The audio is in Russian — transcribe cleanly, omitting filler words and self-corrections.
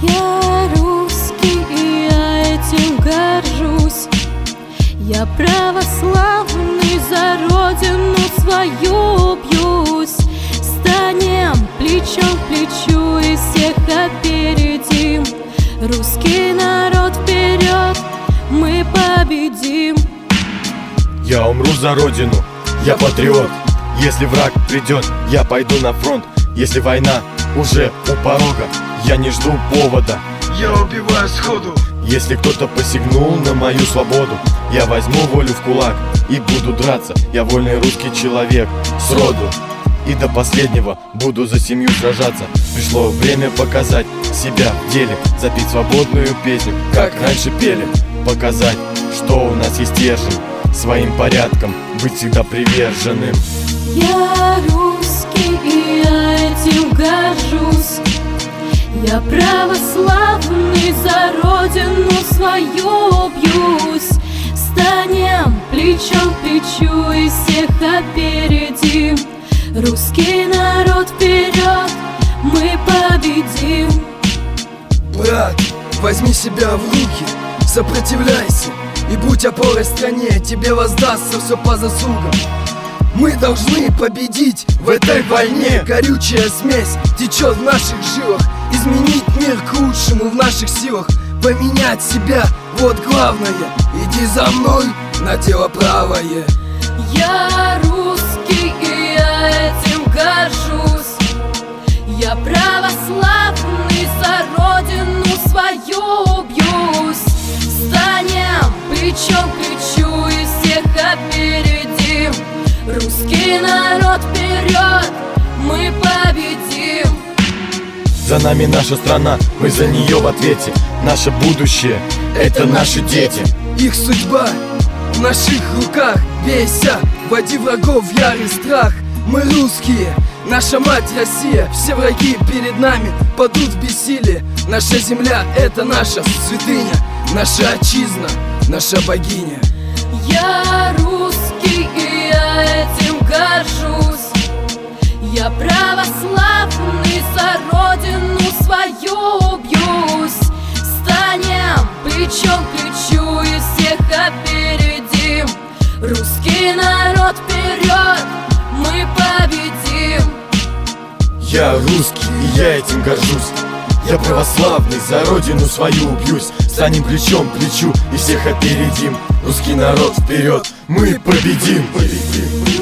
Я русский, и я этим горжусь. Я православный, за родину свою бьюсь. Станем плечом к плечу и всех опередим. Русский народ вперед, мы победим. Я умру за родину, я патриот. Если враг придет, я пойду на фронт. Если война уже у порога, я не жду повода, я убиваю сходу. Если кто-то посягнул на мою свободу, я возьму волю в кулак и буду драться. Я вольный русский человек сроду, и до последнего буду за семью сражаться. Пришло время показать себя в деле, запеть свободную песню, как раньше пели. Показать, что у нас есть стержень, своим порядком быть всегда приверженным. Я русский, и я этим горжусь. Я православный, за родину свою бьюсь. Станем плечом к плечу и всех опередим. Русский народ вперед, мы победим. Брат, возьми себя в руки, сопротивляйся и будь опорой стране, тебе воздастся все по заслугам. Мы должны победить в этой войне. Горючая смесь течет в наших жилах. Изменить мир к лучшему в наших силах. Поменять себя, вот главное. Иди за мной на дело правое. Я русский, и я этим горжусь. Я православный, за родину свою бьюсь. Станем плечом к плечу и всех опередим. Русский народ вперед, мы победим. За нами наша страна, мы за нее в ответе. Наше будущее — это наши дети. Их судьба в наших руках. Бейся, вводи врагов в ярый страх. Мы русские, наша мать Россия. Все враги перед нами падут в бессилие. Наша земля — это наша святыня. Наша отчизна, наша богиня. Я русский, и я этим горжусь. Я православный, за родину свою бьюсь. Станем плечом к плечу и всех опередим. Русский народ вперед, мы победим. Я русский, и я этим горжусь. Я православный, за родину свою бьюсь. Станем плечом к плечу и всех опередим. Русский народ вперед, мы победим.